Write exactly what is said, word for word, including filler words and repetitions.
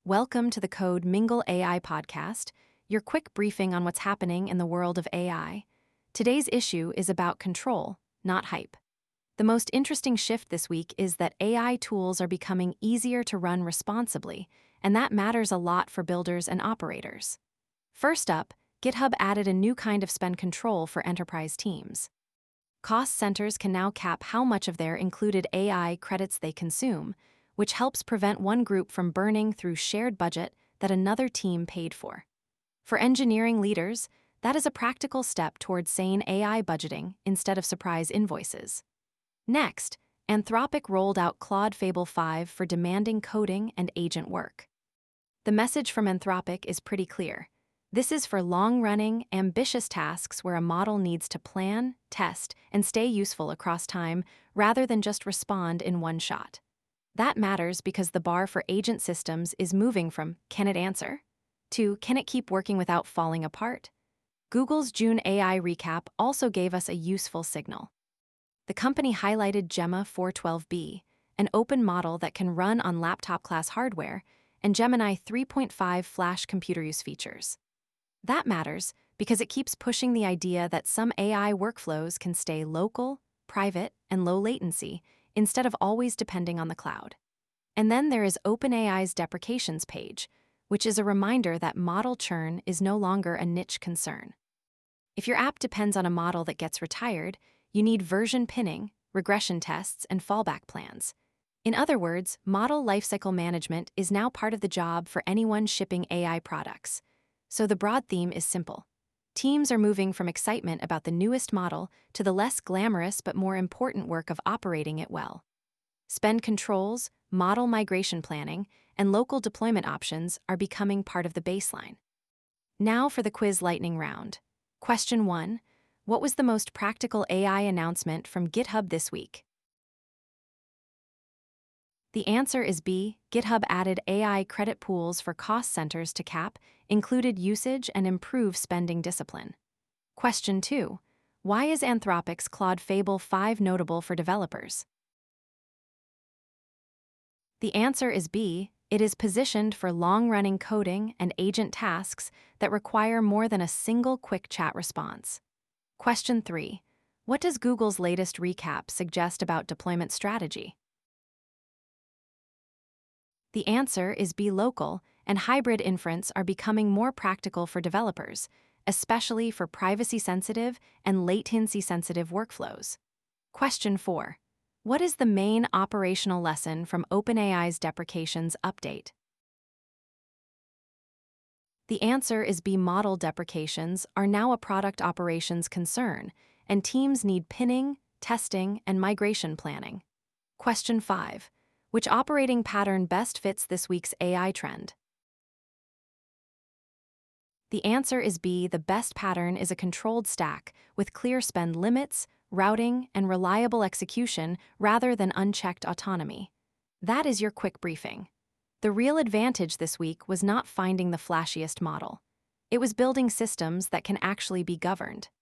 Welcome to the Code Mingle A I podcast, your quick briefing on what's happening in the world of A I. Today's issue is about control, not hype. The most interesting shift this week is that A I tools are becoming easier to run responsibly, and that matters a lot for builders and operators. First up, GitHub added a new kind of spend control for enterprise teams. Cost centers can now cap how much of their included A I credits they consume, which helps prevent one group from burning through shared budget that another team paid for. For engineering leaders, that is a practical step towards sane A I budgeting instead of surprise invoices. Next, Anthropic rolled out Claude Fable five for demanding coding and agent work. The message from Anthropic is pretty clear. This is for long-running, ambitious tasks where a model needs to plan, test, and stay useful across time rather than just respond in one shot. That matters because the bar for agent systems is moving from "can it answer?" to "can it keep working without falling apart?" Google's June A I recap also gave us a useful signal. The company highlighted Gemma four twelve b, an open model that can run on laptop-class hardware, and Gemini three point five flash computer use features. That matters because it keeps pushing the idea that some A I workflows can stay local, private, and low latency, instead of always depending on the cloud. And then there is OpenAI's deprecations page, which is a reminder that model churn is no longer a niche concern. If your app depends on a model that gets retired, you need version pinning, regression tests, and fallback plans. In other words, model lifecycle management is now part of the job for anyone shipping A I products. So the broad theme is simple. Teams are moving from excitement about the newest model to the less glamorous but more important work of operating it well. Spend controls, model migration planning, and local deployment options are becoming part of the baseline. Now for the quiz lightning round. Question one. What was the most practical A I announcement from GitHub this week? The answer is B. GitHub added A I credit pools for cost centers to cap, included usage, and improve spending discipline. Question two. Why is Anthropic's Claude Fable five notable for developers? The answer is B. It is positioned for long-running coding and agent tasks that require more than a single quick chat response. Question three. What does Google's latest recap suggest about deployment strategy? The answer is B. Local, and hybrid inference are becoming more practical for developers, especially for privacy-sensitive and latency-sensitive workflows. Question four. What is the main operational lesson from OpenAI's deprecations update? The answer is B. Model deprecations are now a product operations concern, and teams need pinning, testing, and migration planning. Question five. Which operating pattern best fits this week's A I trend? The answer is B. The best pattern is a controlled stack with clear spend limits, routing, and reliable execution rather than unchecked autonomy. That is your quick briefing. The real advantage this week was not finding the flashiest model. It was building systems that can actually be governed.